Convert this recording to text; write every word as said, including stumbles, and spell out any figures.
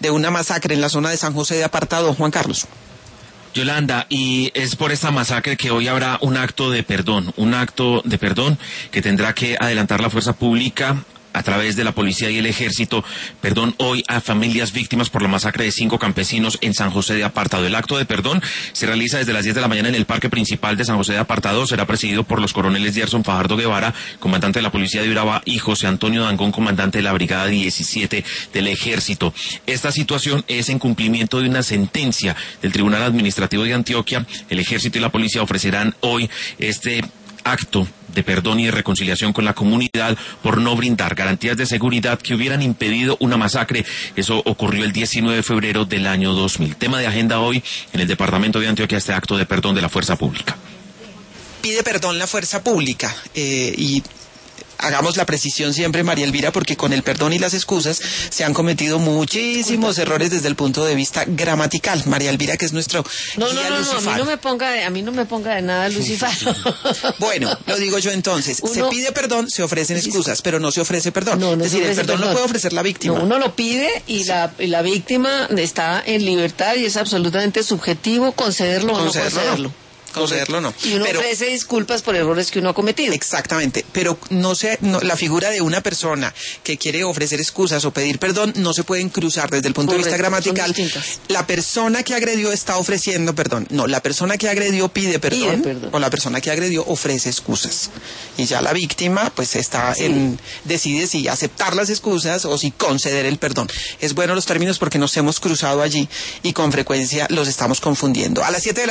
de una masacre en la zona de San José de Apartado. Juan Carlos. Yolanda, y es por esta masacre que hoy habrá un acto de perdón, un acto de perdón que tendrá que adelantar la fuerza pública a través de la policía y el ejército, perdón hoy a familias víctimas por la masacre de cinco campesinos en San José de Apartado. El acto de perdón se realiza desde las diez de la mañana en el parque principal de San José de Apartado. Será presidido por los coroneles Gerson Fajardo Guevara, comandante de la policía de Urabá, y José Antonio Dangón, comandante de la brigada diecisiete del ejército. Esta situación es en cumplimiento de una sentencia del Tribunal Administrativo de Antioquia. El ejército y la policía ofrecerán hoy este acto de perdón y de reconciliación con la comunidad por no brindar garantías de seguridad que hubieran impedido una masacre. Eso ocurrió el diecinueve de febrero del año dos mil. Tema de agenda hoy en el departamento de Antioquia, este acto de perdón de la fuerza pública. Pide perdón la fuerza pública eh, y hagamos la precisión siempre, María Elvira, porque con el perdón y las excusas se han cometido muchísimos errores desde el punto de vista gramatical. María Elvira, que es nuestro no, guía no, no, no, a mí no me ponga de, a mí no me ponga de nada Lucifaro. Bueno, lo digo yo entonces. Uno, se pide perdón, se ofrecen excusas, pero no se ofrece perdón. No, no es decir, el perdón, perdón lo puede ofrecer la víctima. No, uno lo pide y, sí. la, y la víctima está en libertad y es absolutamente subjetivo concederlo, concederlo o no concederlo. No. Concederlo no. Y uno pero, ofrece disculpas por errores que uno ha cometido. Exactamente, pero no se, no, la figura de una persona que quiere ofrecer excusas o pedir perdón no se pueden cruzar desde el punto Correcto, de vista gramatical. La persona que agredió está ofreciendo perdón. No, la persona que agredió pide perdón, pide perdón. O la persona que agredió ofrece excusas. Y ya la víctima pues está sí. en decide si aceptar las excusas o si conceder el perdón. Es bueno los términos porque nos hemos cruzado allí y con frecuencia los estamos confundiendo. A las siete de la